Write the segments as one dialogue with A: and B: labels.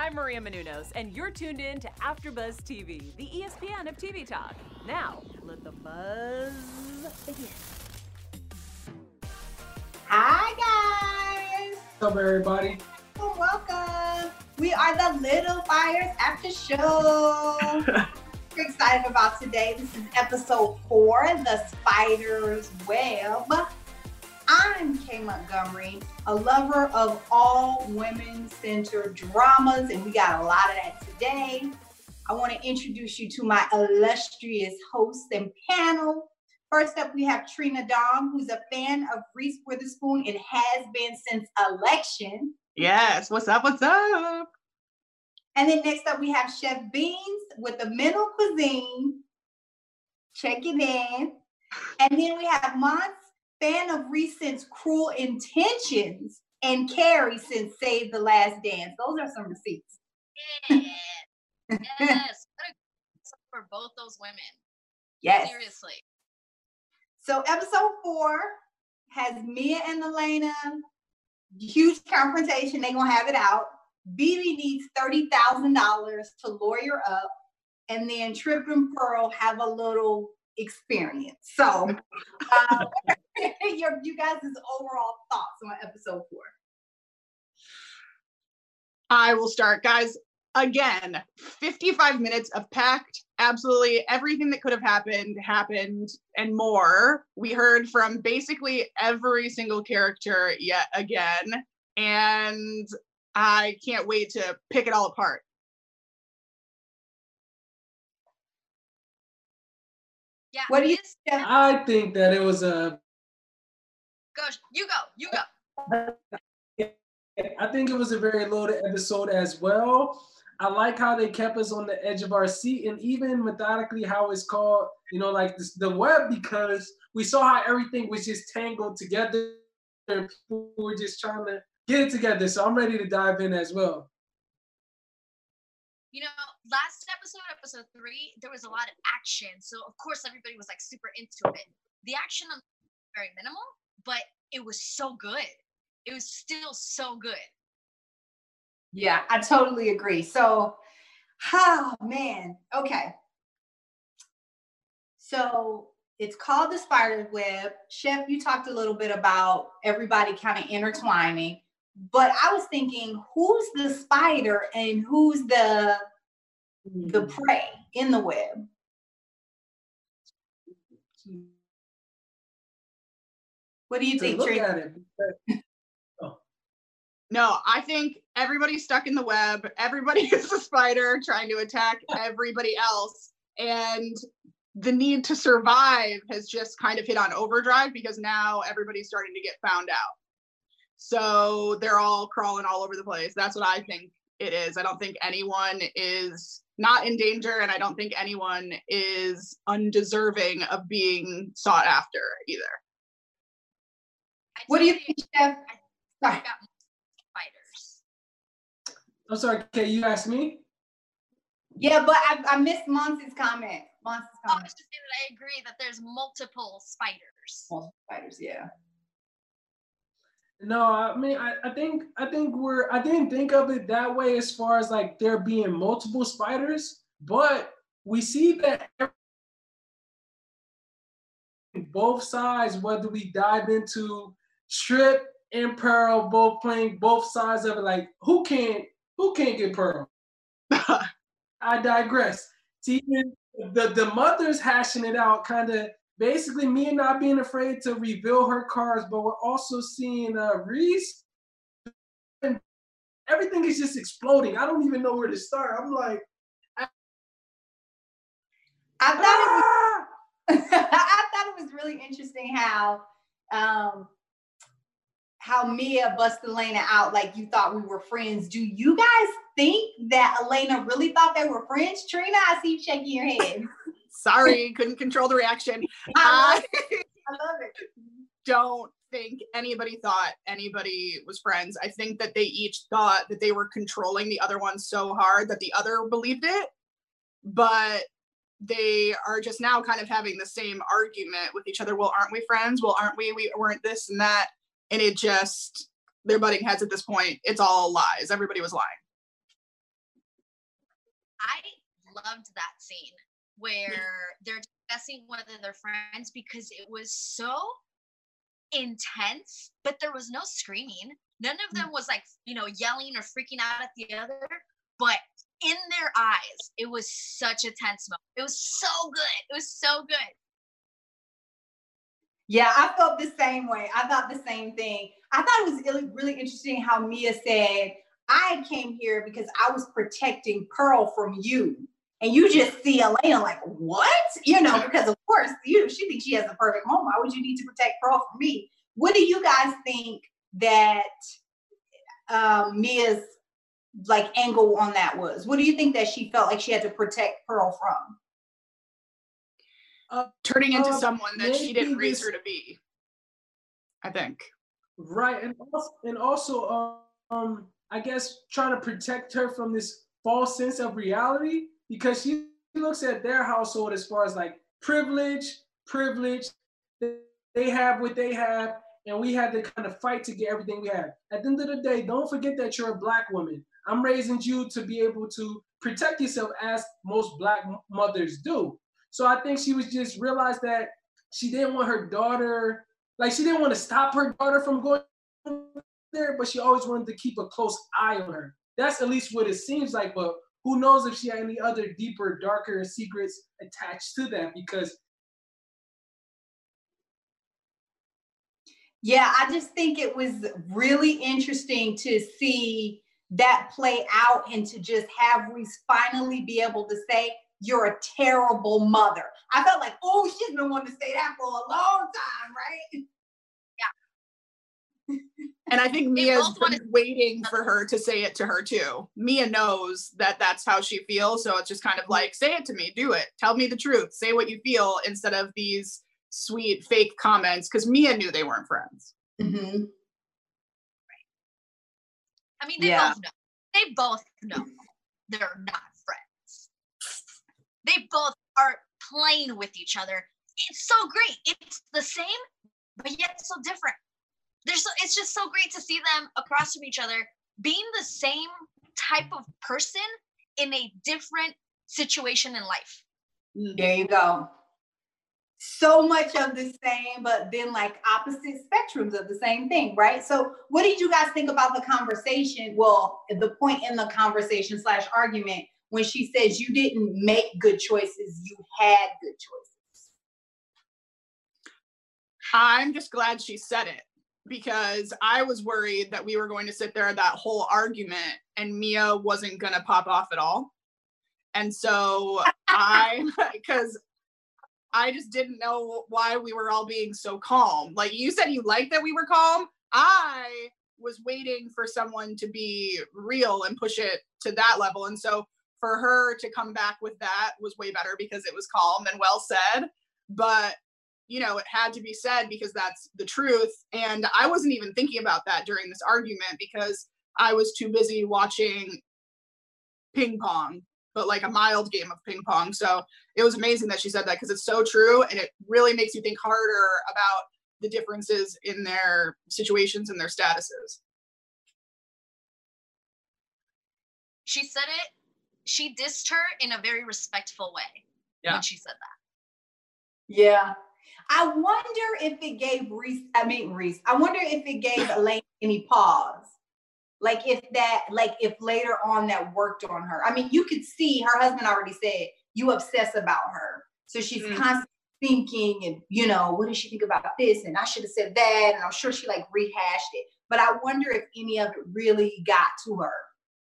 A: I'm Maria Menounos, and you're tuned in to AfterBuzz TV, the ESPN of TV talk. Now, let the buzz begin.
B: Hi, guys.
C: What's up, everybody?
B: Welcome. We are the Little Fires After Show. We're excited about today. This is episode 4, The Spider's Web. I'm Kay Montgomery, a lover of all women-centered dramas, and we got a lot of that today. I want to introduce you to my illustrious host and panel. First up, we have Trina Dom, who's a fan of Reese Witherspoon and has been since election.
D: Yes, what's up, what's up?
B: And then next up, we have Chef Beans with the Mental Cuisine. Check it in. And then we have Mons, fan of Reese since Cruel Intentions, and Carrie since Save the Last Dance. Those are some receipts.
E: Yeah. Yes. For both those women.
B: Yes.
E: Seriously.
B: So episode 4 has Mia and Elena. Huge confrontation. They're going to have it out. BB needs $30,000 to lawyer up. And then Trip and Pearl have a little experience. So you guys' overall thoughts on episode 4.
D: I will start, guys. Again, 55 minutes of packed, absolutely everything that could have happened, and more. We heard from basically every single character yet again, and I can't wait to pick it all apart.
E: Yeah.
B: What do you think?
C: I think that it was a.
E: Gosh, you go.
C: I think it was a very loaded episode as well. I like how they kept us on the edge of our seat, and even methodically how it's called, like this, the web, because we saw how everything was just tangled together. People were just trying to get it together. So I'm ready to dive in as well.
E: Last episode 3, there was a lot of action. So of course everybody was like super into it. The action was very minimal, but it was so good. It was still so good.
B: Yeah, I totally agree. So, oh man, okay. So it's called The Spider's Web. Chef, you talked a little bit about everybody kind of intertwining, but I was thinking, who's the spider and who's the prey in the web? What do you think, Trina?
D: No, I think everybody's stuck in the web. Everybody is a spider trying to attack everybody else. And the need to survive has just kind of hit on overdrive because now everybody's starting to get found out. So they're all crawling all over the place. That's what I think it is. I don't think anyone is not in danger, and I don't think anyone is undeserving of being sought after either.
B: What do you think, Chef?
E: Sorry. Spiders.
C: I'm sorry, Kay, you asked me?
B: Yeah, but I missed Monty's comment.
E: I was just saying that I agree that there's multiple spiders.
B: Multiple spiders, yeah.
C: No, I mean, I think I didn't think of it that way as far as like there being multiple spiders, but we see that both sides, whether we dive into Trip and Pearl both playing both sides of it, like who can't get Pearl? I digress. Even the mother's hashing it out, kind of basically Mia not being afraid to reveal her cards, but we're also seeing Reese. And everything is just exploding. I don't even know where to start. I'm like,
B: I thought it was really interesting how Mia busted Elena out like you thought we were friends. Do you guys think that Elena really thought they were friends? Trina, I see you shaking your head.
D: Sorry, couldn't control the reaction.
B: I love it.
D: Don't think anybody thought anybody was friends. I think that they each thought that they were controlling the other one so hard that the other believed it. But they are just now kind of having the same argument with each other. Well, aren't we friends? Well, aren't we? We weren't this and that. And it just, they're butting heads at this point. It's all lies. Everybody was lying.
E: loved that scene where they're discussing whether they're friends because it was so intense, but there was no screaming. None of them was like, you know, yelling or freaking out at the other, but in their eyes, it was such a tense moment. It was so good. It was so good.
B: Yeah, I felt the same way. I thought the same thing. I thought it was really, really interesting how Mia said, I came here because I was protecting Pearl from you. And you just see Elena like, what? You know, because of course, you know, she thinks she has a perfect home. Why would you need to protect Pearl from me? What do you guys think that Mia's like angle on that was? What do you think that she felt like she had to protect Pearl from?
D: Turning into someone that she didn't raise her to be, I think.
C: Right, and also, I guess trying to protect her from this false sense of reality, because she looks at their household as far as like privilege. They have what they have, and we had to kind of fight to get everything we have. At the end of the day, don't forget that you're a Black woman. I'm raising you to be able to protect yourself as most Black mothers do. So I think she was just realized that she didn't want her daughter, like she didn't want to stop her daughter from going there, but she always wanted to keep a close eye on her. That's at least what it seems like, but who knows if she had any other deeper, darker secrets attached to that, because
B: yeah, I just think it was really interesting to see that play out and to just have Reese finally be able to say, you're a terrible mother. I felt like, oh, she's been wanting to say that for a long time, right?
E: Yeah.
D: And I think Mia's been waiting for her to say it to her too. Mia knows that that's how she feels. So it's just kind of like, say it to me, do it. Tell me the truth. Say what you feel instead of these sweet fake comments, because Mia knew they weren't friends.
B: Mm-hmm.
E: Right. I mean, they both know. They both know they're not friends. They both are playing with each other. It's so great. It's the same, but yet so different. It's just so great to see them across from each other, being the same type of person in a different situation in life.
B: There you go. So much of the same, but then like opposite spectrums of the same thing, right? So what did you guys think about the conversation? Well, the point in the conversation / argument when she says you didn't make good choices, you had good choices.
D: I'm just glad she said it, because I was worried that we were going to sit there that whole argument and Mia wasn't going to pop off at all. And so because I just didn't know why we were all being so calm. Like you said, you liked that we were calm. I was waiting for someone to be real and push it to that level. And so for her to come back with that was way better because it was calm and well said. But, you know, it had to be said because that's the truth. And I wasn't even thinking about that during this argument because I was too busy watching ping pong, but like a mild game of ping pong. So it was amazing that she said that because it's so true. And it really makes you think harder about the differences in their situations and their statuses.
E: She said it. She dissed her in a very respectful way when she said that.
B: Yeah. I wonder if it gave Reese, I wonder if it gave Elaine any pause. Like if later on that worked on her. I mean, you could see her husband already said, you obsess about her. So she's constantly thinking and, you know, what does she think about this? And I should have said that. And I'm sure she like rehashed it. But I wonder if any of it really got to her.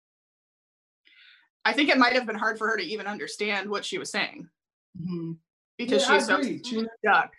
D: I think it might have been hard for her to even understand what she was saying. Mm-hmm. Because she's so stuck.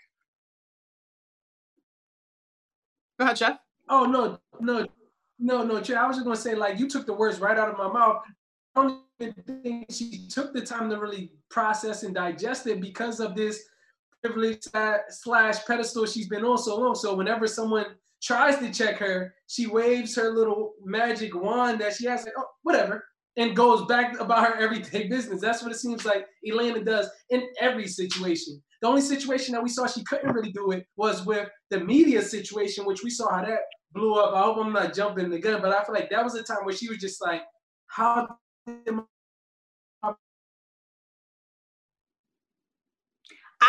D: Go ahead, Jeff.
C: Oh, no. I was just going to say, like, you took the words right out of my mouth. I don't even think she took the time to really process and digest it because of this privilege / pedestal she's been on so long. So whenever someone tries to check her, she waves her little magic wand that she has, like, oh, whatever, and goes back about her everyday business. That's what it seems like Elena does in every situation. The only situation that we saw she couldn't really do it was with the media situation, which we saw how that blew up. I hope I'm not jumping the gun, but I feel like that was a time where she was just like, how did my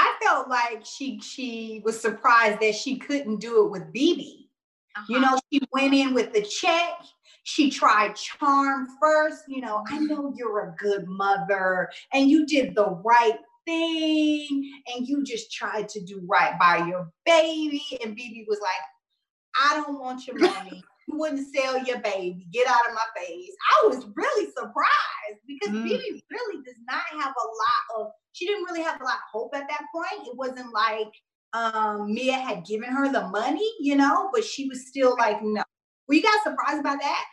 B: I felt like she was surprised that she couldn't do it with BB. You know, she went in with the check. She tried charm first. You know, I know you're a good mother and you did the right thing and you just tried to do right by your baby. And BB was like, I don't want your money. You wouldn't sell your baby. Get out of my face. I was really surprised because BB really does not have she didn't really have a lot of hope at that point. It wasn't like Mia had given her the money, you know, but she was still like, no. Were you guys surprised by that?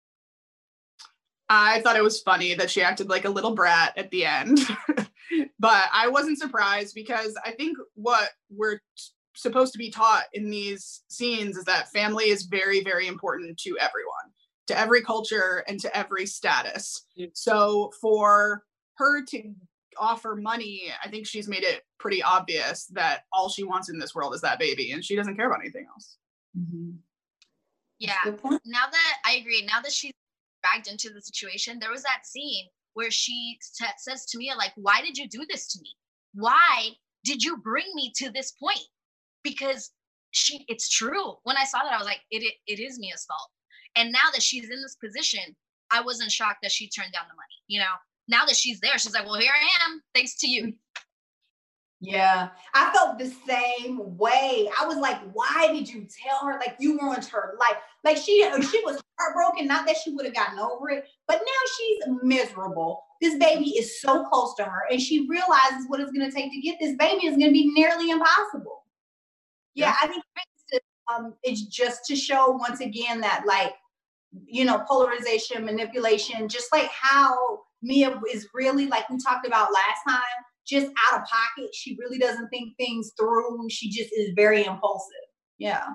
D: I thought it was funny that she acted like a little brat at the end, but I wasn't surprised because I think what we're supposed to be taught in these scenes is that family is very, very important to everyone, to every culture and to every status. So for her to offer money, I think she's made it pretty obvious that all she wants in this world is that baby and she doesn't care about anything else.
E: Yeah, now that I agree, now that she's dragged into the situation, there was that scene where she says to Mia, like, why did you do this to me? Why did you bring me to this point? Because it's true. When I saw that, I was like, it is Mia's fault. And now that she's in this position, I wasn't shocked that she turned down the money. You know, now that she's there, she's like, well, here I am, thanks to you.
B: Yeah, I felt the same way. I was like, why did you tell her? Like, you ruined her life. Like, she was heartbroken, not that she would have gotten over it, but now she's miserable. This baby is so close to her, and she realizes what it's going to take to get this baby is going to be nearly impossible. Yeah, I think it's just to show once again that, like, you know, polarization, manipulation, just like how Mia is really, like we talked about last time, just out of pocket. She really doesn't think things through. She just is very impulsive. Yeah.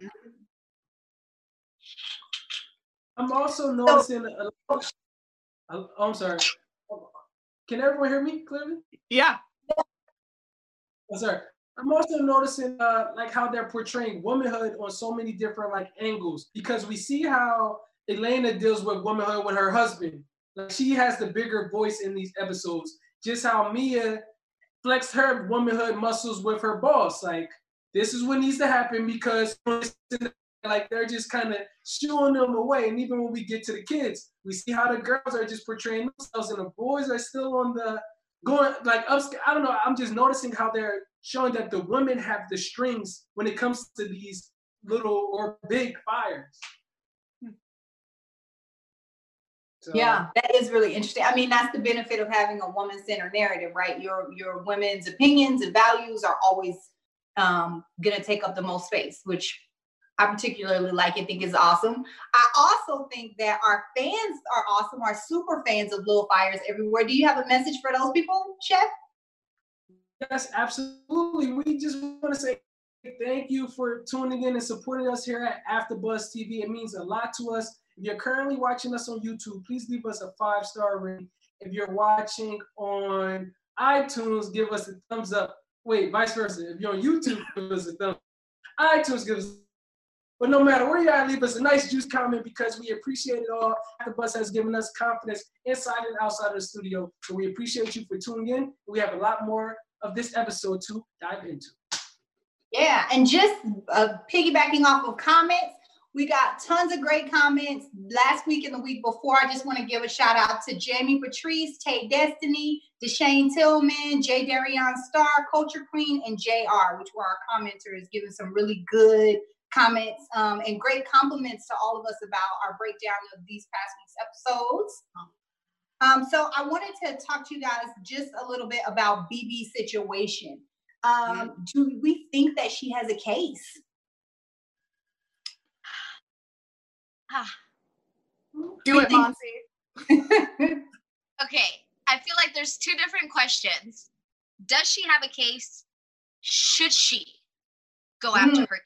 C: I'm also noticing. I'm sorry. Can everyone hear me clearly?
D: Yeah.
C: I'm sorry. I'm also noticing like how they're portraying womanhood on so many different like angles, because we see how Elena deals with womanhood with her husband. Like, she has the bigger voice in these episodes. Just how Mia flex her womanhood muscles with her boss. Like, this is what needs to happen because like they're just kind of shooing them away. And even when we get to the kids, we see how the girls are just portraying themselves and the boys are still on the going like up. I don't know. I'm just noticing how they're showing that the women have the strings when it comes to these little or big fires. So,
B: yeah, that is really interesting. I mean, that's the benefit of having a woman-centered narrative, right? Your women's opinions and values are always going to take up the most space, which I particularly like and think is awesome. I also think that our fans are awesome, our super fans of Little Fires Everywhere. Do you have a message for those people, Chef?
C: Yes, absolutely. We just want to say thank you for tuning in and supporting us here at AfterBuzz TV. It means a lot to us. If you're currently watching us on YouTube, please leave us a 5-star rating. If you're watching on iTunes, give us a thumbs up. Wait, vice versa. If you're on YouTube, give us a thumbs up. iTunes, give us. But no matter where you're at, leave us a nice juice comment because we appreciate it all. AfterBuzz has given us confidence inside and outside of the studio. So we appreciate you for tuning in. We have a lot more of this episode to dive into.
B: Yeah, and just piggybacking off of comments, we got tons of great comments last week and the week before. I just want to give a shout out to Jamie Patrice, Tay Destiny, Deshane Tillman, J. Darion Star, Culture Queen, and JR, which were our commenters, giving some really good comments and great compliments to all of us about our breakdown of these past week's episodes. So I wanted to talk to you guys just a little bit about BB's situation. Do we think that she has a case?
D: Do it, Monty.
E: Okay, I feel like there's two different questions. Does she have a case? Should she go after her?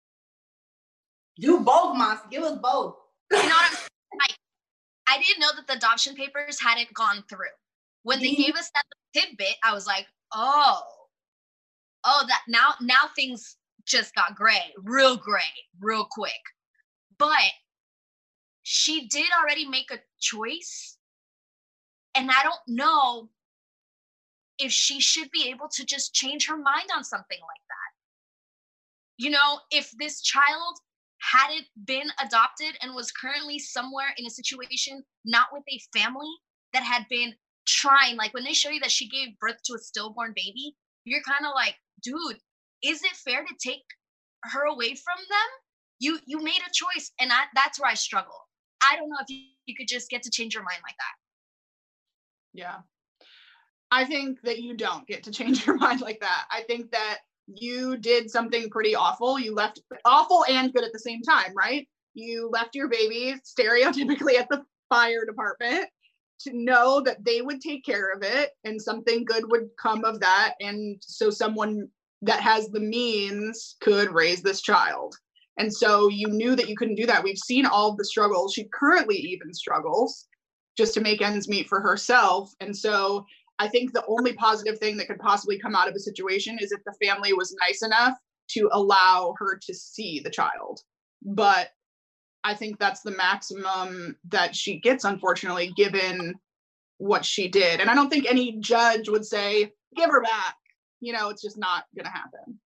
B: Do both, Monty. Give us both.
E: You know what I'm saying? I didn't know that the adoption papers hadn't gone through. When they gave us that tidbit, I was like, oh, that now things just got gray, real quick. But she did already make a choice. And I don't know if she should be able to just change her mind on something like that. You know, if this child hadn't been adopted and was currently somewhere in a situation not with a family that had been trying, like when they show you that she gave birth to a stillborn baby, you're kind of like, dude, is it fair to take her away from them? You made a choice, and that's where I struggle. I don't know if you could just get to change your mind like that.
D: Yeah. I think that you don't get to change your mind like that. I think that you did something pretty awful. You left awful and good at the same time, right? You left your baby stereotypically at the fire department to know that they would take care of it and something good would come of that. And so someone that has the means could raise this child. And so you knew that you couldn't do that. We've seen all of the struggles. She currently even struggles just to make ends meet for herself. And so I think the only positive thing that could possibly come out of a situation is if the family was nice enough to allow her to see the child. But I think that's the maximum that she gets, unfortunately, given what she did. And I don't think any judge would say, give her back. You know, it's just not going to happen.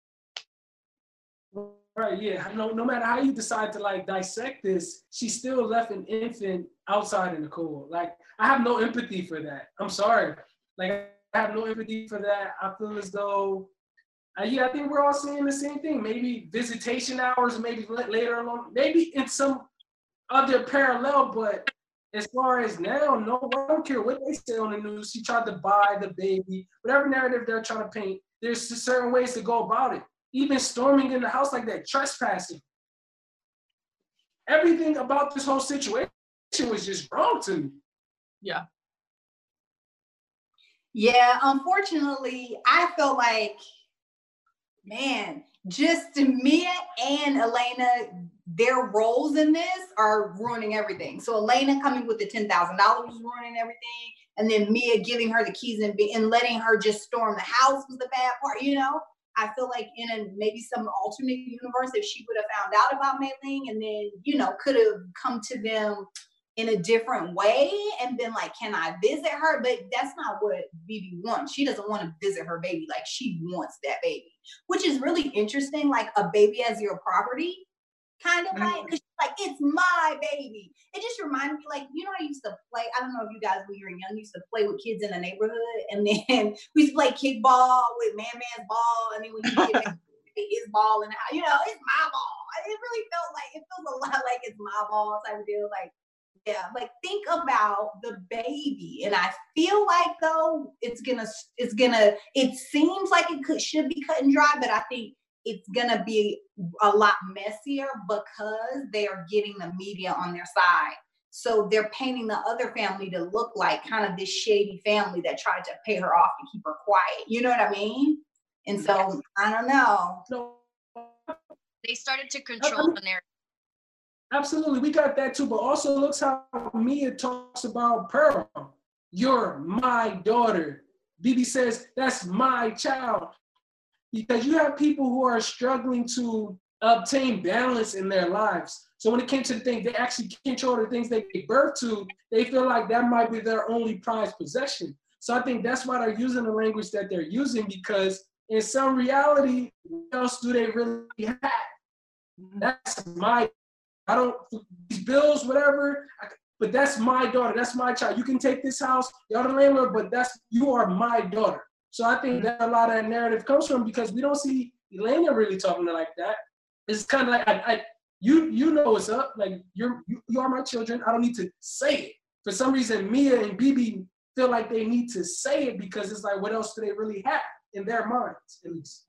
C: Right, yeah. No matter how you decide to like dissect this, she still left an infant outside in the cold. Like, I have no empathy for that. I'm sorry. Like, I have no empathy for that. I feel as though, I think we're all saying the same thing. Maybe visitation hours, maybe later on, maybe in some other parallel, but as far as now, no, I don't care what they say on the news. She tried to buy the baby, whatever narrative they're trying to paint, there's certain ways to go about it. Even storming in the house like that, trespassing. Everything about this whole situation was just wrong to me.
D: Yeah.
B: Yeah, unfortunately, I feel like, man, just Mia and Elena, their roles in this are ruining everything. So Elena coming with the $10,000 was ruining everything. And then Mia giving her the keys and letting her just storm the house was the bad part, you know? I feel like in maybe some alternate universe, if she would have found out about Mei Ling and then, you know, could have come to them in a different way and been like, can I visit her? But that's not what Bibi wants. She doesn't want to visit her baby. Like, she wants that baby, which is really interesting. Like, a baby as your property, kind of like, because she's like, it's my baby. It just reminded me, like, you know, I used to play, I don't know if you guys, when you were young, used to play with kids in the neighborhood, and then we used to play kickball with man's ball, and then when you get his ball, and you know, it's my ball. It really it feels a lot like it's my ball type of deal. Like, yeah, like, think about the baby. And I feel like, though, it seems like should be cut and dry, but I think it's gonna be a lot messier because they are getting the media on their side. So they're painting the other family to look like kind of this shady family that tried to pay her off and keep her quiet. You know what I mean? And so, I don't know.
E: They started to control the narrative.
C: Absolutely, we got that too, but also looks how Mia talks about Pearl. You're my daughter. Bibi says, that's my child. Because you have people who are struggling to obtain balance in their lives. So when it came to the thing, they actually control the things they give birth to, they feel like that might be their only prized possession. So I think that's why they're using the language that they're using, because in some reality, what else do they really have? That's my, I don't, these bills, whatever, but that's my daughter, that's my child. You can take this house, you're the landlord, but you are my daughter. So I think that a lot of that narrative comes from, because we don't see Elena really talking like that. It's kind of like, you know what's up, like you are my children, I don't need to say it. For some reason, Mia and Bibi feel like they need to say it, because it's like, what else do they really have in their minds, at least?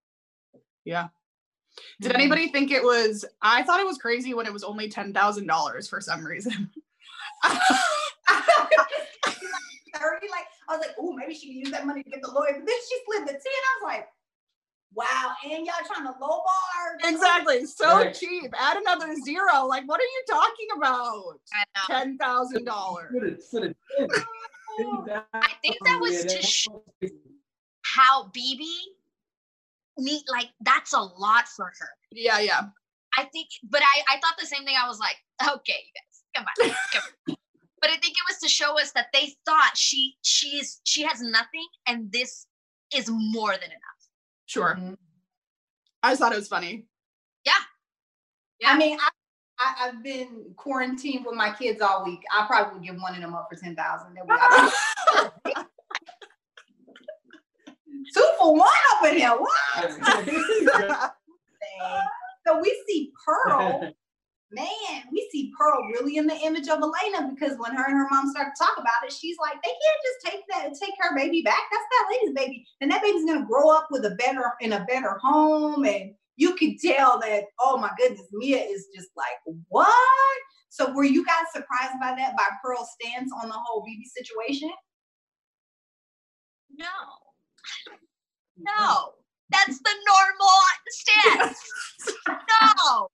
D: Yeah. Did anybody think I thought it was crazy when it was only $10,000 for some reason.
B: I was like, oh, maybe she can use that money to get the lawyer. But then she slid the 10. I was like, wow, and y'all trying to lowball?
D: Exactly. So cheap. Add another zero. Like, what are you talking about? $10,000.
E: I think that was to show how Bibi that's a lot for her.
D: Yeah.
E: I think, but I thought the same thing. I was like, okay, you guys, come on. But I think it was to show us that they thought she has nothing, and this is more than enough.
D: Sure.
B: Mm-hmm.
D: I just thought it was funny.
E: Yeah.
B: I mean, I've been quarantined with my kids all week. I probably would give one of them up for 10,000. 2 for 1 up in here. What? So we see Pearl. Man, we see Pearl really in the image of Elena, because when her and her mom start to talk about it, she's like, they can't just take her baby back. That's that lady's baby. And that baby's gonna grow up with in a better home. And you can tell that, oh my goodness, Mia is just like, what? So were you guys surprised by that, by Pearl's stance on the whole BB situation?
E: No. That's the normal stance. No.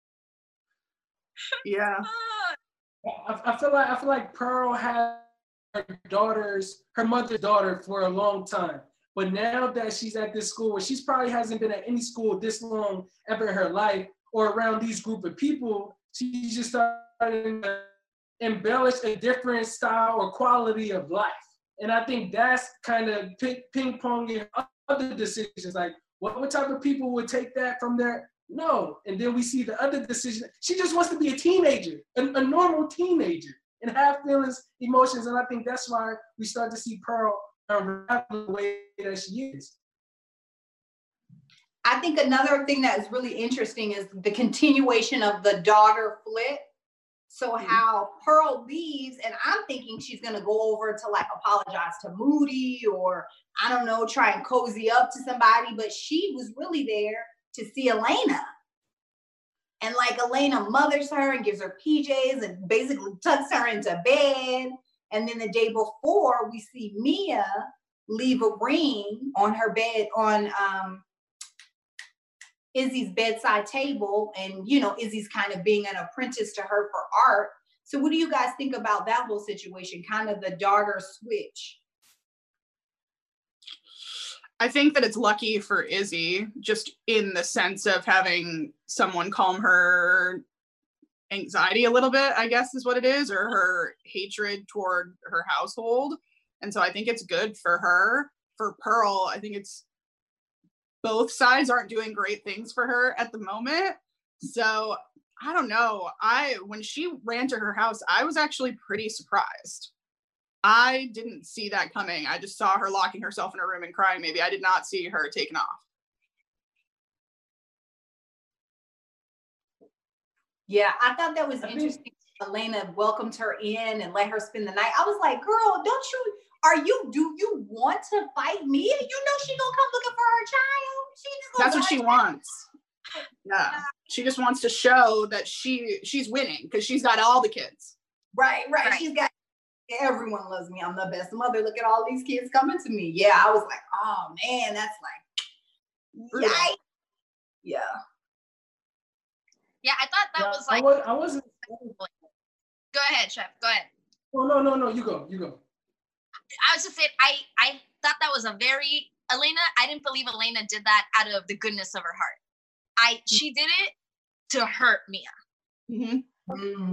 D: Yeah.
C: I feel like Pearl had her mother's daughter for a long time. But now that she's at this school, where she's probably hasn't been at any school this long ever in her life, or around these group of people, she's just starting to embellish a different style or quality of life. And I think that's kind of ping-ponging other decisions. Like, what type of people would take that from there? No. And then we see the other decision. She just wants to be a teenager, a normal teenager, and have feelings, emotions. And I think that's why we start to see Pearl unravel the way that she is.
B: I think another thing that is really interesting is the continuation of the daughter flip. So how Pearl leaves, and I'm thinking she's going to go over to like apologize to Moody, or I don't know, try and cozy up to somebody, but she was really there to see Elena. And like Elena mothers her and gives her PJs and basically tucks her into bed. And then the day before, we see Mia leave a ring on her bed, on Izzy's bedside table. And, you know, Izzy's kind of being an apprentice to her for art. So what do you guys think about that whole situation, kind of the daughter switch?
D: I think that it's lucky for Izzy, just in the sense of having someone calm her anxiety a little bit, I guess is what it is, or her hatred toward her household. And so I think it's good for her. For Pearl, I think it's both sides aren't doing great things for her at the moment. So I don't know. When she ran to her house, I was actually pretty surprised. I didn't see that coming. I just saw her locking herself in her room and crying. Maybe I did not see her taken off.
B: Yeah, I thought that was interesting. Elena welcomed her in and let her spend the night. I was like, girl, do you want to fight me? You know she gonna come looking for her child.
D: That's what she wants. Yeah. She just wants to show that she's winning because she's got all the kids.
B: Right. She's got, everyone loves me. I'm the best mother. Look at all these kids coming to me. Yeah, I was like, oh man, that's like, yikes. Yeah.
E: Yeah, I thought that was like.
C: I wasn't.
E: Go ahead, Chef. Go ahead.
C: Oh, no. You go.
E: I was just saying, I thought that was a very Elena. I didn't believe Elena did that out of the goodness of her heart. She did it to hurt Mia.
B: Mm-hmm.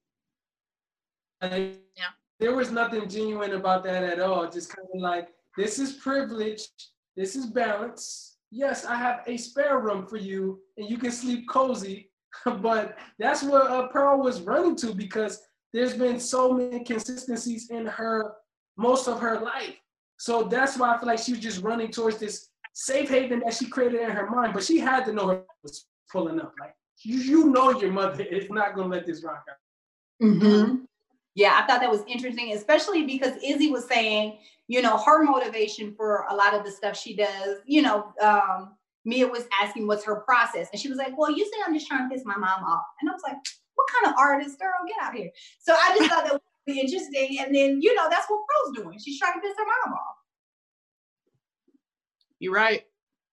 E: Yeah.
C: There was nothing genuine about that at all. Just kind of like, this is privilege. This is balance. Yes, I have a spare room for you, and you can sleep cozy. But that's what Pearl was running to, because there's been so many inconsistencies in most of her life. So that's why I feel like she was just running towards this safe haven that she created in her mind. But she had to know her was pulling up. Like, you know your mother is not going to let this rock out.
B: Mm-hmm. Yeah, I thought that was interesting, especially because Izzy was saying, you know, her motivation for a lot of the stuff she does, you know, Mia was asking what's her process. And she was like, well, you said I'm just trying to piss my mom off. And I was like, what kind of artist, girl? Get out here. So I just thought that was really interesting. And then, you know, that's what Pearl's doing. She's trying to piss her mom off.
D: You're right.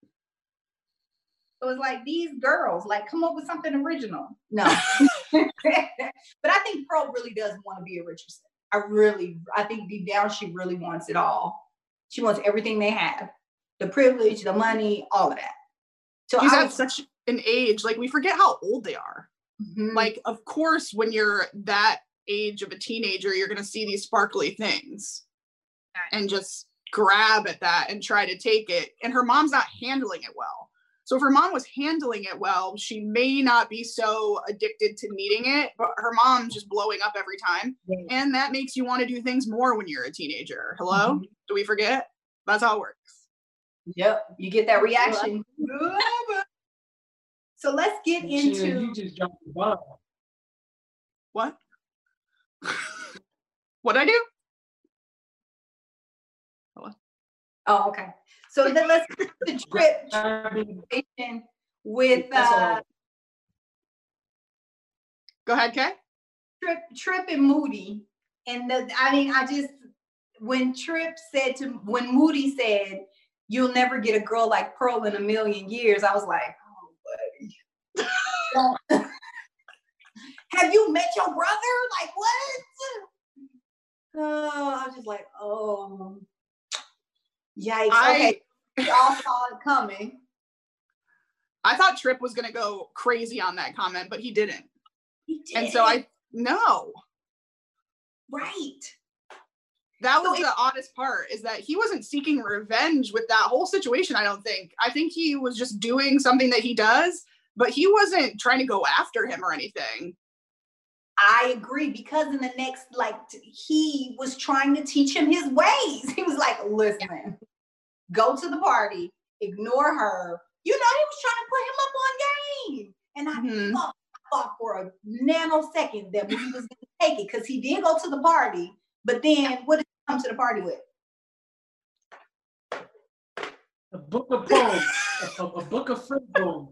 B: So it's like, these girls, like, come up with something original. No. But I think Pearl really does want to be a Richardson. I think deep down, she really wants it all. She wants everything they have. The privilege, the money, all of that. So
D: she's at such an age, like, we forget how old they are.
B: Mm-hmm.
D: Like, of course, when you're that age of a teenager, you're going to see these sparkly things
E: Right.
D: and just grab at that and try to take it. And her mom's not handling it well. So if her mom was handling it well, she may not be so addicted to needing it, but her mom's just blowing up every time.
B: Yes.
D: And that makes you want to do things more when you're a teenager. Hello? Do we forget? That's how it works.
B: Yep, you get that reaction. So let's get into.
C: You just dropped the bomb.
D: What? What'd I do?
B: Oh, okay. So then let's get the trip situation with
C: That's all.
D: Go ahead, Kay.
B: Trip and Moody. And when Moody said, "You'll never get a girl like Pearl in a million years," I was like, "Oh, buddy, have you met your brother? Like what?" Oh, I was just like, "Oh, yikes!" Okay, we all saw it coming.
D: I thought Trip was gonna go crazy on that comment, but he didn't.
B: He did.
D: And so no.
B: Right.
D: That was the oddest part, is that he wasn't seeking revenge with that whole situation, I don't think. I think he was just doing something that he does, but he wasn't trying to go after him or anything.
B: I agree, because in the next, he was trying to teach him his ways. He was like, "Listen, go to the party, ignore her." He was trying to put him up on game. And I thought for a nanosecond that he was going to take it, because he did go to the party. But then what did he come to the party with?
C: A book of poems, a book of friend poems.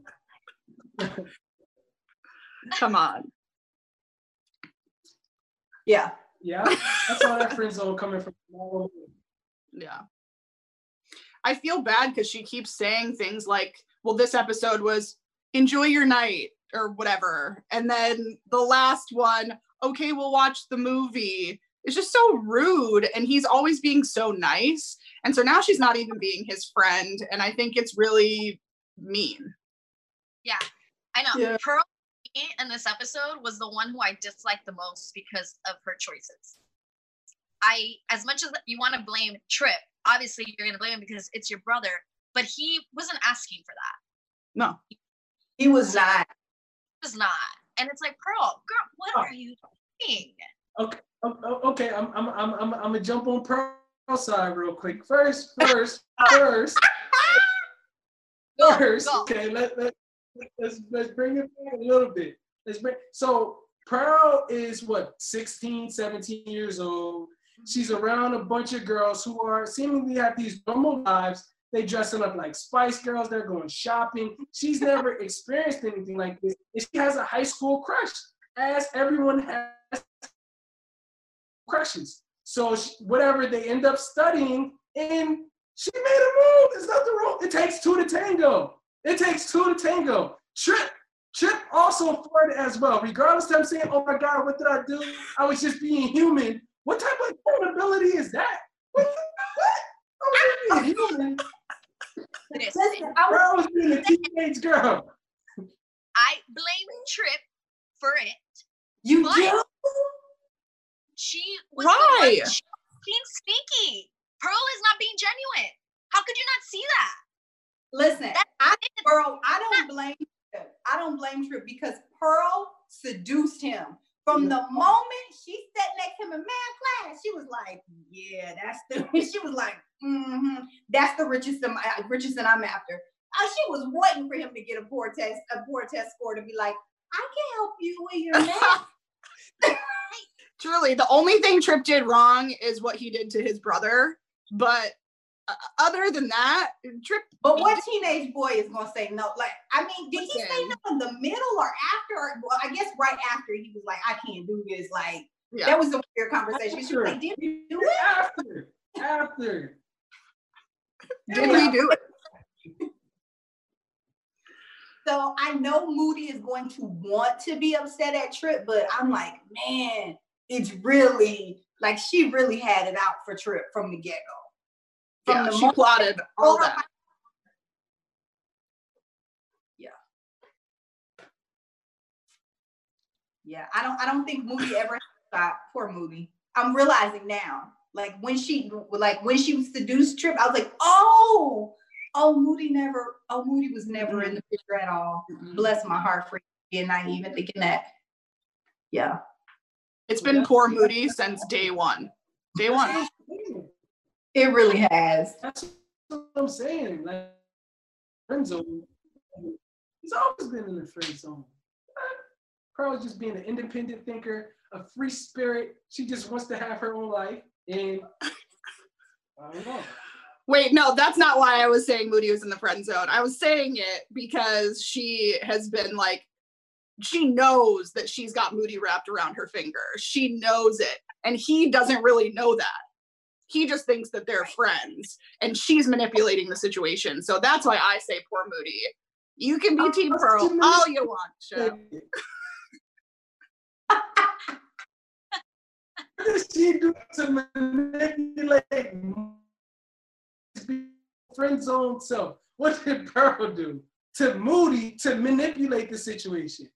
D: Come on.
B: Yeah.
C: Yeah, that's all that friend zone coming from.
D: Yeah. I feel bad because she keeps saying things like, well, this episode was enjoy your night or whatever. And then the last one, okay, we'll watch the movie. It's just so rude. And he's always being so nice. And so now she's not even being his friend. And I think it's really mean.
E: Yeah, I know.
D: Yeah.
E: Pearl in this episode was the one who I disliked the most because of her choices. As much as you want to blame Trip, obviously you're going to blame him because it's your brother, but he wasn't asking for that.
D: No.
B: He was not.
E: He was not. And it's like, Pearl, girl, what are you doing?
C: Okay. I'm gonna jump on Pearl's side real quick. First.
E: Go.
C: Okay, let's bring it back a little bit. So Pearl is what, 16, 17 years old. She's around a bunch of girls who are seemingly have these normal lives. They dressing up like Spice Girls. They're going shopping. She's never experienced anything like this. And she has a high school crush, as everyone has crushes. So whatever, they end up studying, and she made a move. There's nothing wrong. It takes two to tango. Trip also flirted as well. Regardless of him saying, "Oh my God, what did I do? I was just being human." What type of vulnerability is that? What? I was just being human. I was being a teenage girl.
E: I blame Trip for it.
B: You
E: But-
B: do?
E: She was
D: Why?
E: the one being sneaky. Pearl is not being genuine. How could you not see that?
B: Listen,
E: That's it.
B: Pearl, I don't blame Trip. I don't blame Trip, because Pearl seduced him. From the moment she sat next to him in math class, she was like, "Yeah, that's the." She was like, "That's the richest that I'm after." She was waiting for him to get a poor test score to be like, "I can help you with your math."
D: Truly, the only thing Trip did wrong is what he did to his brother. But other than that, Trip.
B: But what teenage boy is gonna say no? Did he say no in the middle or after? Well, I guess right after he was like, "I can't do this."
D: Yeah.
B: That was a weird conversation. She was like, "Did you do it?"
C: After.
D: Did he do it?
B: So I know Moody is going to want to be upset at Trip, but I'm like, man, it's really she really had it out for Trip from the get-go.
D: Yeah, she plotted all that.
B: Yeah, I don't think Moody ever had Stop. Poor Moody. I'm realizing now. Like when she seduced Trip, I was like, oh, Moody was never in the picture at all. Bless my heart for being naive and thinking that. Yeah.
D: It's been poor Moody since day one. Day one.
B: It really has.
C: That's what I'm saying. Like, friend zone. He's always been in the friend zone. Pearl's just being an independent thinker, a free spirit. She just wants to have her own life. And I don't know.
D: Wait, no, that's not why I was saying Moody was in the friend zone. I was saying it because she has been like, she knows that she's got Moody wrapped around her finger. She knows it. And he doesn't really know that. He just thinks that they're friends. And she's manipulating the situation. So that's why I say poor Moody. You can be Team Pearl all you want, Chef.
C: What does she do to manipulate friend zone self? What did Pearl do to Moody to manipulate the situation?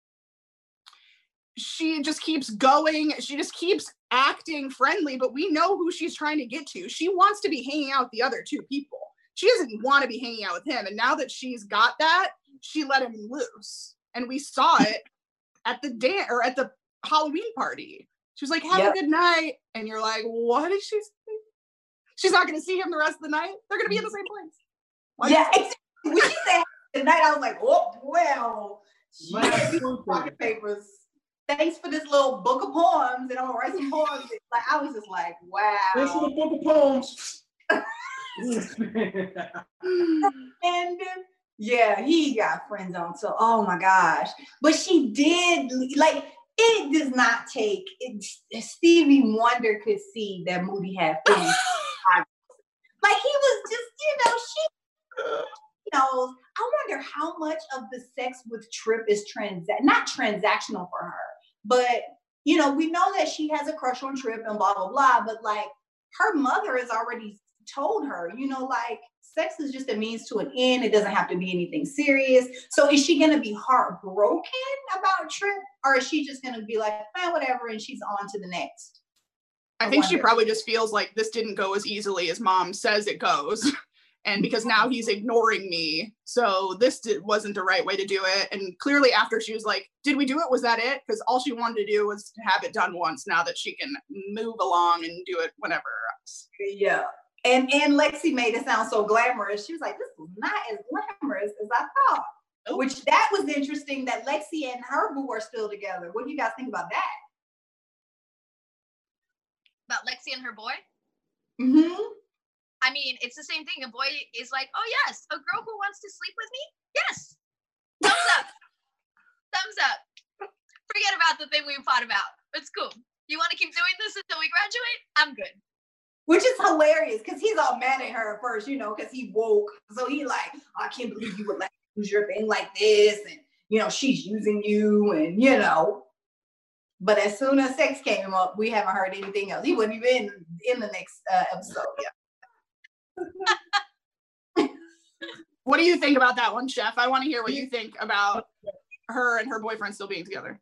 D: She just keeps going. She just keeps acting friendly, but we know who she's trying to get to. She wants to be hanging out with the other two people. She doesn't want to be hanging out with him. And now that she's got that, she let him loose. And we saw it at the Halloween party. She was like, have a good night. And you're like, what is she saying? She's not going to see him the rest of the night. They're going to be in the same place.
B: When she said good night, I was like, oh, well, pocket papers. Thanks for this little book of poems. And I'm going to write some poems. Like, I was just like, wow.
C: Thanks for the book of poems.
B: And yeah, he got friend zone. So, oh my gosh. But she did, like, it does not take, Stevie Wonder could see that Moody had friends. Like, he was just, she knows. I wonder how much of the sex with Trip is not transactional for her, but, we know that she has a crush on Trip and blah, blah, blah, but, like, her mother has already told her, like, sex is just a means to an end. It doesn't have to be anything serious. So is she going to be heartbroken about Trip, or is she just going to be like, whatever, and she's on to the next?
D: I think she probably just feels like this didn't go as easily as mom says it goes. And because now he's ignoring me, so this wasn't the right way to do it. And clearly after she was like, did we do it? Was that it? Because all she wanted to do was to have it done once, now that she can move along and do it whenever.
B: Yeah. And Lexi made it sound so glamorous. She was like, this is not as glamorous as I thought. Oh. Which that was interesting that Lexi and her boo are still together. What do you guys think about that?
E: About Lexi and her boy?
B: Mm-hmm.
E: I mean, it's the same thing. A boy is like, oh yes, a girl who wants to sleep with me? Yes. Thumbs up. Thumbs up. Forget about the thing we fought about. It's cool. You want to keep doing this until we graduate? I'm good.
B: Which is hilarious because he's all mad at her at first, because he woke. So he like, I can't believe you would let me use your thing like this. And, she's using you and, But as soon as sex came up, we haven't heard anything else. He wasn't even in the next episode. Yeah.
D: What do you think about that one, Chef? I want to hear what you think about her and her boyfriend still being together.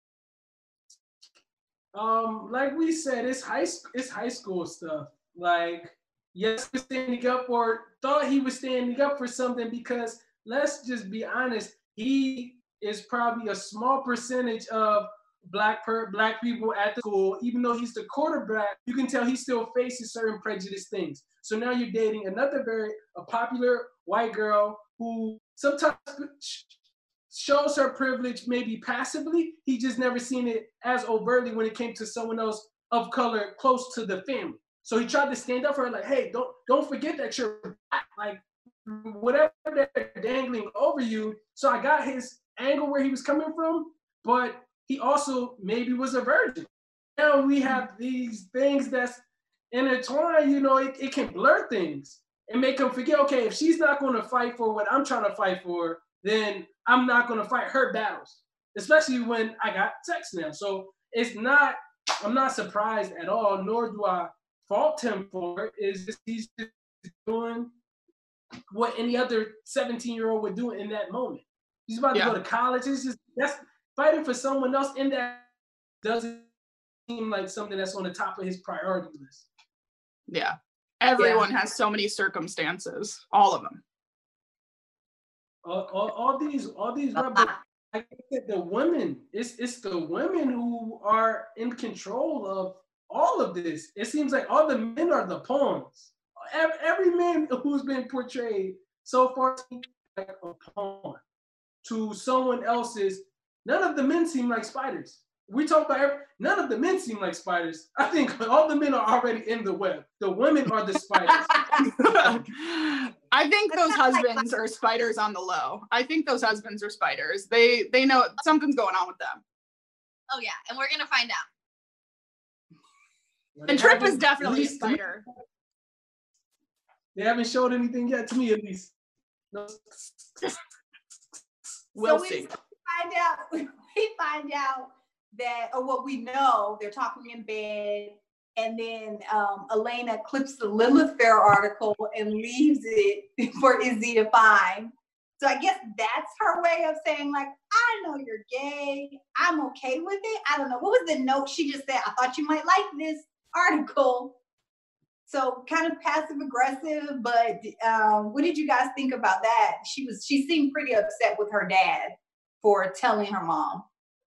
C: Like we said, it's high school stuff. Like, yes, we're standing up, or thought he was standing up for something, because let's just be honest, he is probably a small percentage of black people at the school. Even though he's the quarterback, you can tell he still faces certain prejudice things. So now you're dating a popular white girl who sometimes shows her privilege maybe passively. He just never seen it as overtly when it came to someone else of color close to the family. So he tried to stand up for her, like, hey, don't forget that you're black. Like, whatever they're dangling over you. So I got his angle where he was coming from, but he also maybe was a virgin. Now we have these things that's intertwined, it can blur things and make them forget, okay, if she's not going to fight for what I'm trying to fight for, then I'm not going to fight her battles, especially when I got sex now. So I'm not surprised at all, nor do I fault him for it. It's just he's just doing what any other 17-year-old would do in that moment. He's about to go to college. It's just, that's fighting for someone else in that doesn't seem like something that's on the top of his priority list.
D: Yeah. Everyone has so many circumstances. All of them.
C: All these rebels, like I said, the women, it's the women who are in control of all of this. It seems like all the men are the pawns. Every man who's been portrayed so far seems like a pawn to someone else's. None of the men seem like spiders. We talk about none of the men seem like spiders. I think all the men are already in the web. The women are the spiders.
D: I think those husbands are spiders on the low. I think those husbands are spiders. They know something's going on with them.
E: Oh yeah, and we're gonna find out.
D: And Trip is definitely a spider.
C: They haven't showed anything yet to me, at least. No.
D: We'll see.
B: We find out that, or what we know, they're talking in bed, and then Elena clips the Lilith Fair article and leaves it for Izzy to find. So I guess that's her way of saying, like, I know you're gay. I'm okay with it. I don't know. What was the note she just said? I thought you might like this article. So kind of passive aggressive, but what did you guys think about that? She seemed pretty upset with her dad for telling her mom.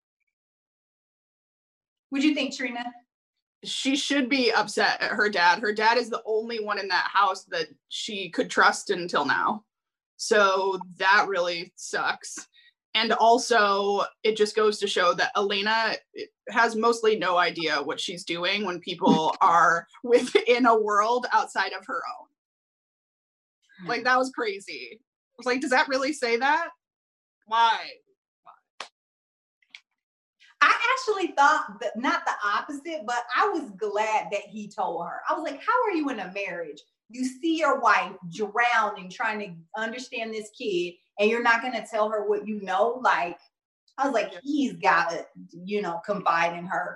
B: What'd you think, Trina?
D: She should be upset at her dad. Her dad is the only one in that house that she could trust until now. So that really sucks. And also, it just goes to show that Elena has mostly no idea what she's doing when people are within a world outside of her own. Like, that was crazy. I was like, does that really say that? Why?
B: I actually thought that, not the opposite, but I was glad that he told her. I was like, how are you in a marriage? You see your wife drowning, trying to understand this kid, and you're not going to tell her what you know? Like, I was like, he's got to, confide in her.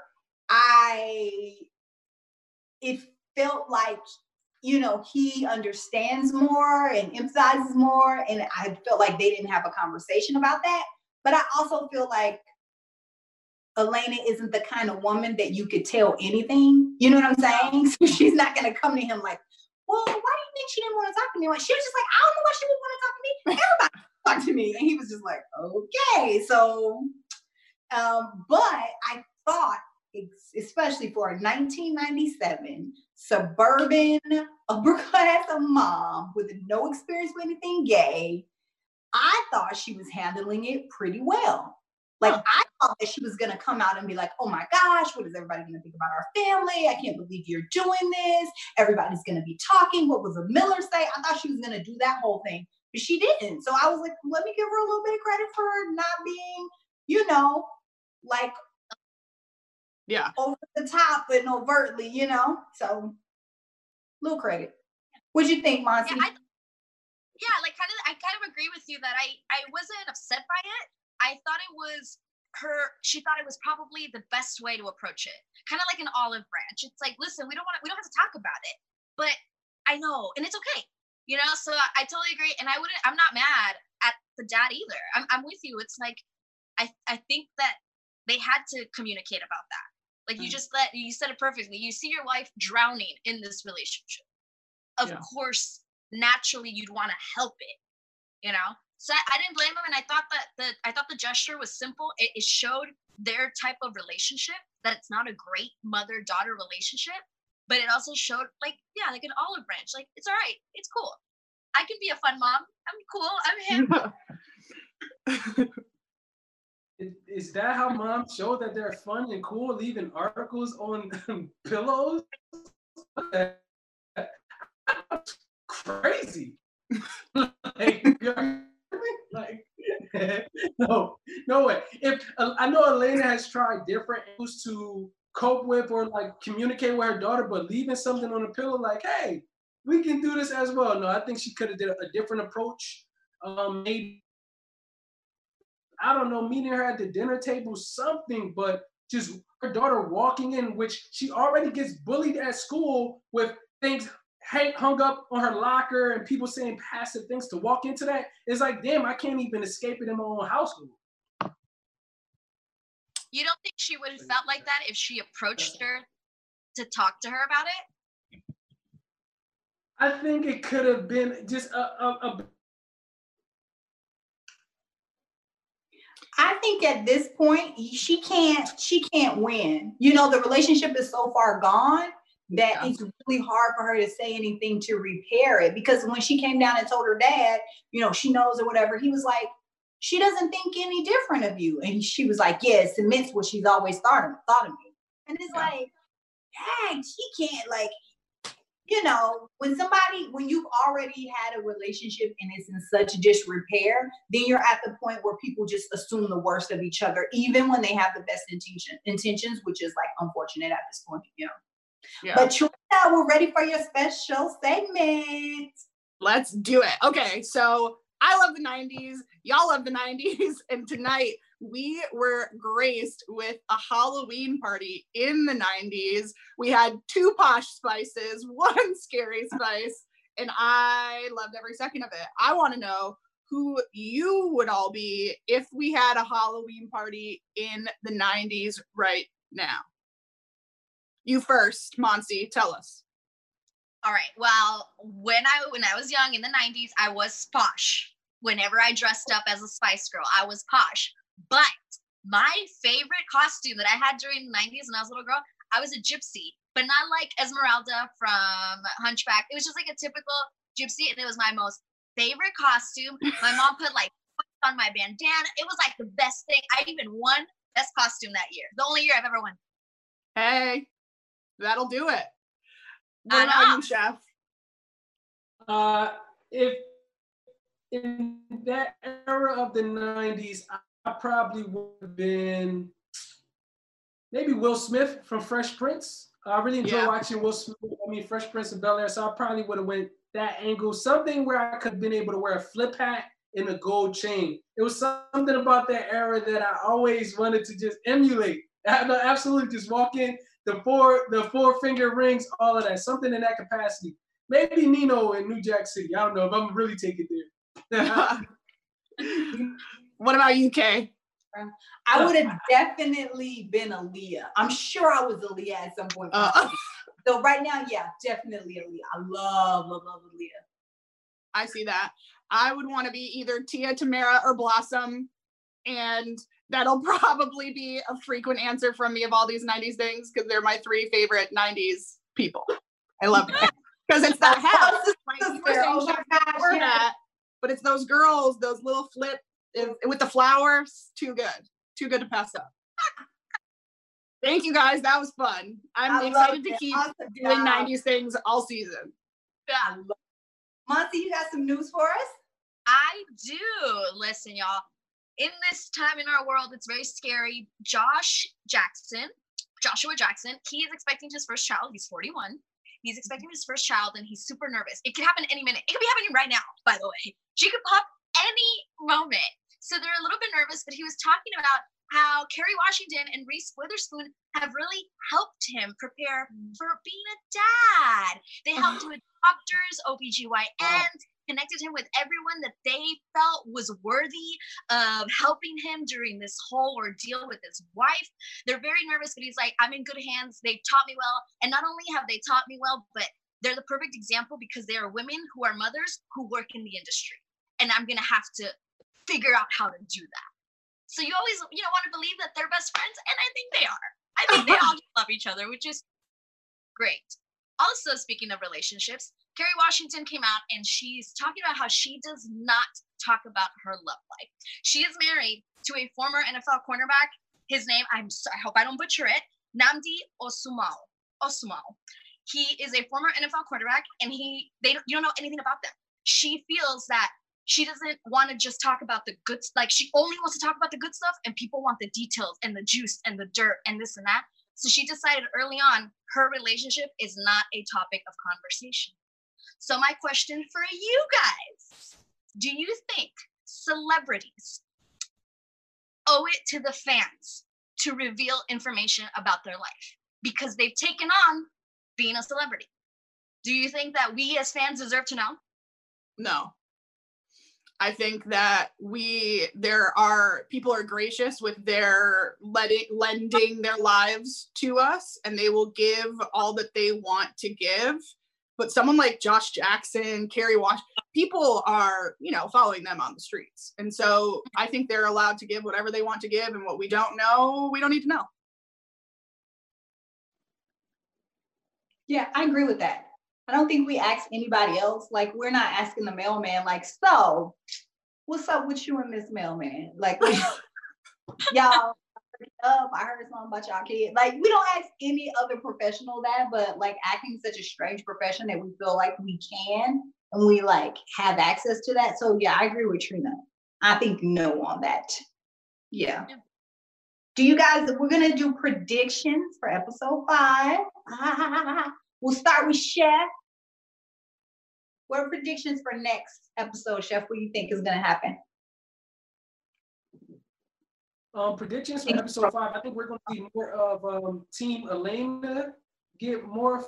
B: It felt like, he understands more and emphasizes more, and I felt like they didn't have a conversation about that. But I also feel like Elena isn't the kind of woman that you could tell anything. You know what I'm saying? So she's not going to come to him like, well, why do you think she didn't want to talk to me? She was just like, I don't know why she would want to talk to me. Everybody talk to me. And he was just like, okay. So, but I thought, especially for a 1997 suburban, upper class mom with no experience with anything gay, I thought she was handling it pretty well. Like, I thought that she was going to come out and be like, oh my gosh, what is everybody going to think about our family? I can't believe you're doing this. Everybody's going to be talking. What was a Miller say? I thought she was going to do that whole thing, but she didn't. So I was like, let me give her a little bit of credit for not being, like, over the top and overtly, so little credit. What'd you think, Monty?
E: Yeah, I kind of agree with you that I wasn't upset by it. I thought it was she thought it was probably the best way to approach it. Kind of like an olive branch. It's like, listen, we don't have to talk about it, but I know, and it's okay. So I totally agree. And I'm not mad at the dad either. I'm with you. It's like, I think that they had to communicate about that. Like, you said it perfectly. You see your wife drowning in this relationship. Of course, naturally you'd want to help it, So I didn't blame him, and I thought the gesture was simple. It showed their type of relationship, that it's not a great mother-daughter relationship, but it also showed like an olive branch. Like, it's all right, it's cool. I can be a fun mom. I'm cool. I'm him.
C: Is that how moms show that they're fun and cool, leaving articles on pillows? Crazy. No way. If I know Elena has tried different ways to cope with or like communicate with her daughter, but leaving something on the pillow like, hey, we can do this as well. No, I think she could have did a different approach. Maybe, I don't know, meeting her at the dinner table, something, but just her daughter walking in, which she already gets bullied at school with things hung up on her locker and people saying passive things, to walk into that, it's like, damn, I can't even escape it in my own household.
E: You don't think she would have felt like that if she approached her to talk to her about it?
C: I think it could have been just
B: I think at this point she can't win. You know, the relationship is so far gone that it's really hard for her to say anything to repair it. Because when she came down and told her dad, you know, she knows or whatever, he was like, she doesn't think any different of you. And she was like, yeah, it cements what she's always thought of me. And it's like, dang, she can't, like, you know, when you've already had a relationship and it's in such disrepair, then you're at the point where people just assume the worst of each other, even when they have the best intentions, which is like unfortunate at this point, you know. Yeah. But Trina, we're ready for your special segment.
D: Let's do it. Okay, so I love the 90s. Y'all love the 90s. And tonight we were graced with a Halloween party in the 90s. We had 2 posh spices, 1 scary spice, and I loved every second of it. I want to know who you would all be if we had a Halloween party in the 90s right now. You first, Monsi, tell us.
E: All right. Well, when I was young in the 90s, I was posh. Whenever I dressed up as a Spice Girl, I was posh. But my favorite costume that I had during the 90s when I was a little girl, I was a gypsy, but not like Esmeralda from Hunchback. It was just like a typical gypsy, and it was my most favorite costume. My mom put like on my bandana. It was like the best thing. I even won best costume that year. The only year I've ever won.
D: Hey, that'll do it. What about you, Chef?
C: If in that era of the 90s, I probably would have been maybe Will Smith from Fresh Prince. I really enjoy watching Will Smith. I mean, Fresh Prince of Bel-Air. So I probably would have went that angle. Something where I could have been able to wear a flip hat and a gold chain. It was something about that era that I always wanted to just emulate. Absolutely, just walk in, the four finger rings, all of that. Something in that capacity. Maybe Nino in New Jack City. I don't know if I'm really taking there.
D: What about you, Kay?
B: I would have definitely been Aaliyah. I'm sure I was Aaliyah at some point. So right now, yeah, definitely Aaliyah. I love Aaliyah.
D: I see that. I would want to be either Tia, Tamara, or Blossom. And that'll probably be a frequent answer from me of all these 90s things because they're my 3 favorite 90s people. I love it. Because it's that hat. But it's those girls, those little flip with the flowers. Too good to pass up. Thank you guys. That was fun. I'm excited to keep doing 90s things all season.
E: Yeah.
B: Monsi, you got some news for us?
E: I do. Listen, y'all. In this time in our world, it's very scary. Joshua Jackson, he is expecting his first child. He's 41. He's expecting his first child, and he's super nervous. It could happen any minute. It could be happening right now, by the way. She could pop any moment. So they're a little bit nervous, but he was talking about how Kerry Washington and Reese Witherspoon have really helped him prepare for being a dad. They helped him with doctors, OBGYNs, connected him with everyone that they felt was worthy of helping him during this whole ordeal with his wife. They're very nervous, but he's like, I'm in good hands. They've taught me well. And not only have they taught me well, but they're the perfect example because they are women who are mothers who work in the industry. And I'm going to have to figure out how to do that. So you always, want to believe that they're best friends. And I think they are. I think they all love each other, which is great. Also, speaking of relationships, Kerry Washington came out and she's talking about how she does not talk about her love life. She is married to a former NFL cornerback. His name, I hope I don't butcher it, Nnamdi Asomugha. He is a former NFL quarterback, and you don't know anything about them. She feels that she doesn't want to just talk about the good, like she only wants to talk about the good stuff, and people want the details and the juice and the dirt and this and that. So she decided early on her relationship is not a topic of conversation. So my question for you guys, do you think celebrities owe it to the fans to reveal information about their life because they've taken on being a celebrity? Do you think that we as fans deserve to know?
D: No. I think that people are gracious with their lending their lives to us, and they will give all that they want to give. But someone like Josh Jackson, Kerry Wash, people are, following them on the streets. And so I think they're allowed to give whatever they want to give, and what we don't know, we don't need to know.
B: Yeah, I agree with that. I don't think we ask anybody else. Like, we're not asking the mailman, like, so what's up with you and this mailman? Like, y'all up, I heard something about y'all kid. Like, we don't ask any other professional that, but like acting such a strange profession that we feel like we can and we like have access to that. So yeah, I agree with Trina. I think no on that. Yeah. Do you guys, we're gonna do predictions for episode 5. We'll start with Chef. What are predictions for next episode, Chef? What do you think is gonna happen?
C: Predictions for episode 5. I think we're going to see more of Team Elena get more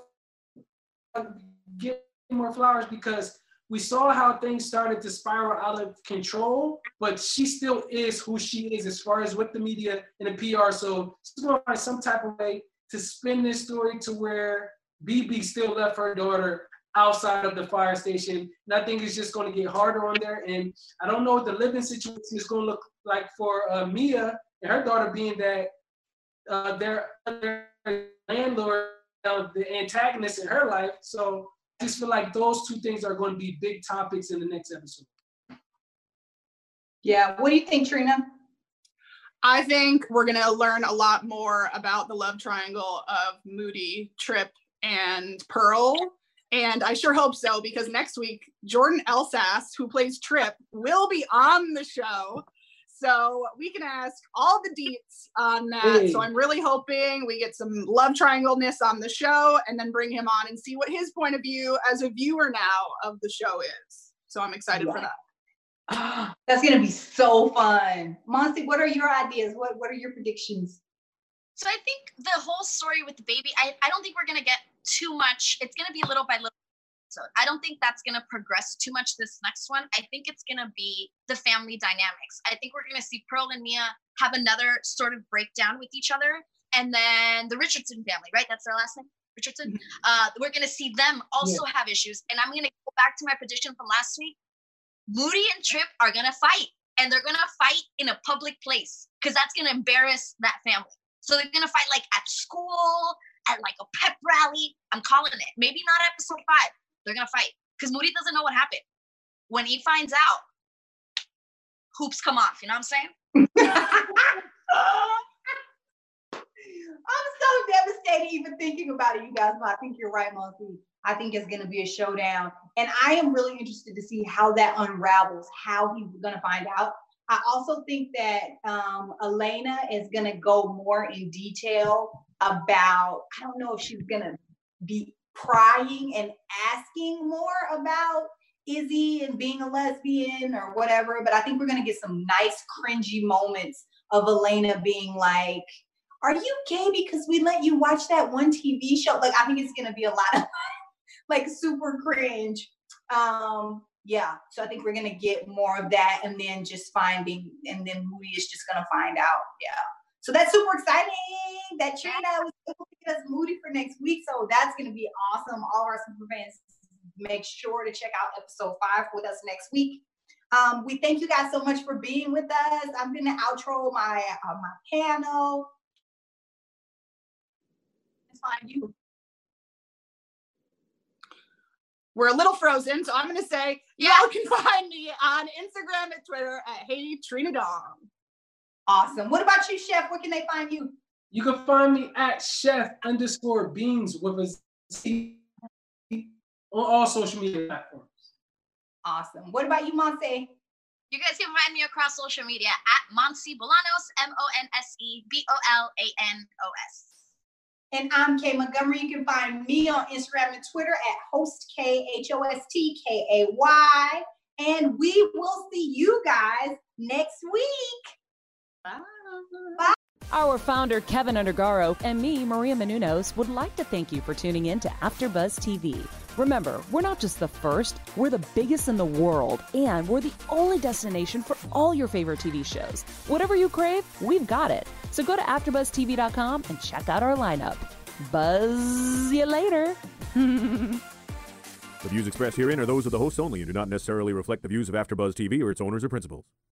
C: flowers, because we saw how things started to spiral out of control, but she still is who she is as far as with the media and the PR. So she's going to find some type of way to spin this story to where BB still left her daughter outside of the fire station. And I think it's just going to get harder on there. And I don't know what the living situation is going to look like for Mia and her daughter, being that their landlord, the antagonist in her life. So I just feel like those 2 things are going to be big topics in the next episode.
B: Yeah. What do you think, Trina?
D: I think we're going to learn a lot more about the love triangle of Moody, Trip, and Pearl. And I sure hope so, because next week, Jordan Elsass, who plays Trip, will be on the show. So we can ask all the deets on that. Hey. So I'm really hoping we get some love triangle-ness on the show and then bring him on and see what his point of view as a viewer now of the show is. So I'm excited for that.
B: That's going to be so fun. Monty, what are your ideas? What are your predictions?
E: So I think the whole story with the baby, I don't think we're going to get too much. It's going to be little by little. So I don't think that's going to progress too much this next one. I think it's going to be the family dynamics. I think we're going to see Pearl and Mia have another sort of breakdown with each other. And then the Richardson family, right? That's their last name, Richardson. Mm-hmm. We're going to see them also have issues. And I'm going to go back to my prediction from last week. Moody and Trip are going to fight. And they're going to fight in a public place, because that's going to embarrass that family. So they're going to fight like at school, at like a pep rally. I'm calling it. Maybe not episode 5. They're going to fight, because Moody doesn't know what happened. When he finds out, hoops come off. You know what I'm saying?
B: I'm so devastated even thinking about it, you guys. But I think you're right, Monty. I think it's going to be a showdown. And I am really interested to see how that unravels, how he's going to find out. I also think that Elena is going to go more in detail about, I don't know if she's going to be prying and asking more about Izzy and being a lesbian or whatever, but I think we're going to get some nice cringy moments of Elena being like, are you gay because we let you watch that one TV show? Like, I think it's going to be a lot of like super cringe. Yeah, so I think we're going to get more of that, and then just finding, and then Moody is just going to find out. Yeah. So that's super exciting that Trina was able to get us Moody for next week. So that's going to be awesome. All of our super fans, make sure to check out episode 5 with us next week. We thank you guys so much for being with us. I'm going to outro my panel. It's fine, you.
D: We're a little frozen, so I'm going to say, y'all can find me on Instagram and Twitter at Hey Trina Dong.
B: Awesome. What about you, Chef? Where can they find you?
C: You can find me at chef_beans with a Z on all social media platforms.
B: Awesome. What about you, Monse?
E: You guys can find me across social media at Monse Bolanos, MonseBolanos.
B: And I'm Kay Montgomery. You can find me on Instagram and Twitter at HostKay, HostKay. And we will see you guys next week. Bye. Bye.
A: Our founder, Kevin Undergaro, and me, Maria Menounos, would like to thank you for tuning in to AfterBuzz TV. Remember, we're not just the first, we're the biggest in the world, and we're the only destination for all your favorite TV shows. Whatever you crave, we've got it. So go to AfterBuzzTV.com and check out our lineup. Buzz you later.
F: The views expressed herein are those of the hosts only and do not necessarily reflect the views of AfterBuzz TV or its owners or principals.